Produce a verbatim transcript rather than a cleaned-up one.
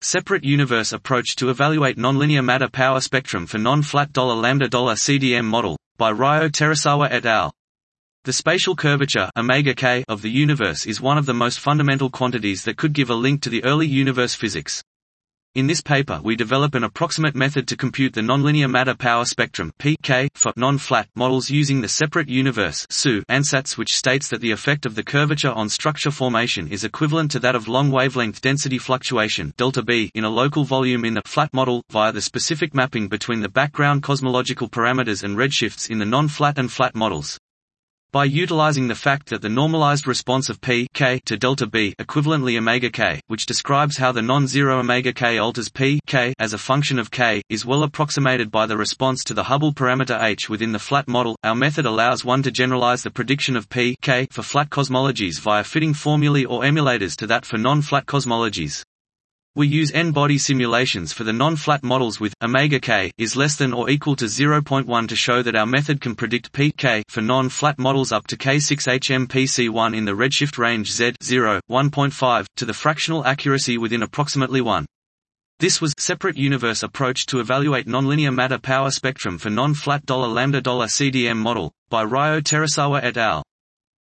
Separate universe approach to evaluate nonlinear matter power spectrum for non-flat $lambda $C D M model, by Ryo Terasawa et al. The spatial curvature omega k of the universe is one of the most fundamental quantities that could give a link to the early universe physics. In this paper we develop an approximate method to compute the nonlinear matter power spectrum P K for non-flat models using the separate universe S U ansatz, which states that the effect of the curvature on structure formation is equivalent to that of long wavelength density fluctuation delta B in a local volume in the flat model, via the specific mapping between the background cosmological parameters and redshifts in the non-flat and flat models. By utilizing the fact that the normalized response of P K to delta B equivalently omega k, which describes how the non-zero omega k alters P K as a function of k, is well approximated by the response to the Hubble parameter h within the flat model, our method allows one to generalize the prediction of P K for flat cosmologies via fitting formulae or emulators to that for non-flat cosmologies. We use n-body simulations for the non-flat models with omega k is less than or equal to zero point one to show that our method can predict P K for non-flat models up to K six H M P C one in the redshift range Z zero, one point five, to the fractional accuracy within approximately one. This was separate universe approach to evaluate nonlinear matter power spectrum for non-flat $lambda $C D M model, by Ryo Terasawa et al.